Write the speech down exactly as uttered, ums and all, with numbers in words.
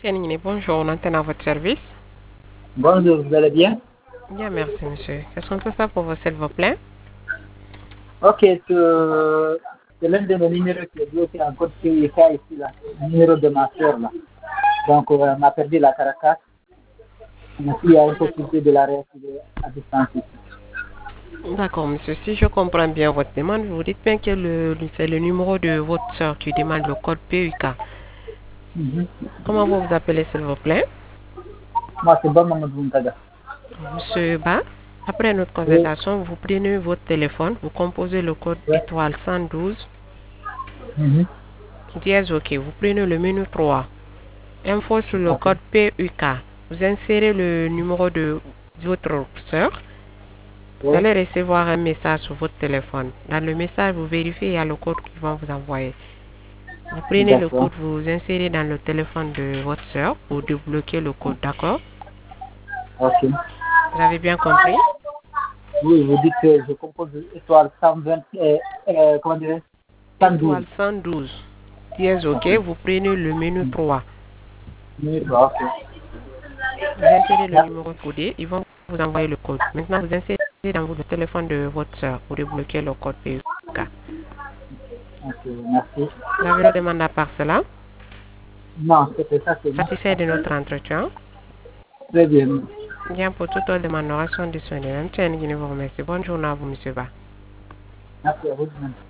Tianini, bonjour, on entend à votre service. Bonjour, vous allez bien? Bien, merci, monsieur. Qu'est-ce qu'on peut faire pour vous, s'il vous plaît? Ok, que c'est l'un de mes numéros qui est bloqué en code P I K ici, là. Le numéro de ma soeur, là. Donc, euh, on a perdu la Caracas. Merci, il y a une possibilité de la réactiver à distance ici. D'accord, monsieur. Si je comprends bien votre demande, vous dites bien que le, c'est le numéro de votre soeur qui demande le code P U K. Mhm. Comment vous vous appelez, s'il vous plaît? Moi, c'est Bon Mamadou Ntaga. Monsieur Ba, après notre Oui, conversation, vous prenez votre téléphone, vous composez le code oui. étoile cent douze, Mhm. dièse OK. Vous prenez le menu trois, info sur le Ok, code P U K. Vous insérez le numéro de votre soeur. Vous oui, allez recevoir un message sur votre téléphone. Dans le message, vous vérifiez, il y a le code qu'ils vont vous envoyer. Vous prenez le d'accord. code, vous insérez dans le téléphone de votre soeur pour débloquer le code, d'accord? Ok. Vous avez bien compris? Oui, vous dites que je compose étoile cent vingt, euh, euh, comment dirais cent douze. Étoile cent douze. dièse OK, Ok. vous prenez le menu trois. Oui, ok. Vous insérez le Merci. numéro codé, ils vont vous envoyer le code. Maintenant, vous insérez dans le téléphone de votre soeur pour débloquer le code P U K. Ok, merci. Vous avez le demande à part cela? Non, c'était ça, c'est bon. Satisfait de notre entretien? Très bien. Bien, pour toute autre demande, nous restons disponibles. Tiens, je vous remercie. Bonne journée à vous, monsieur Ba. Merci à vous de même.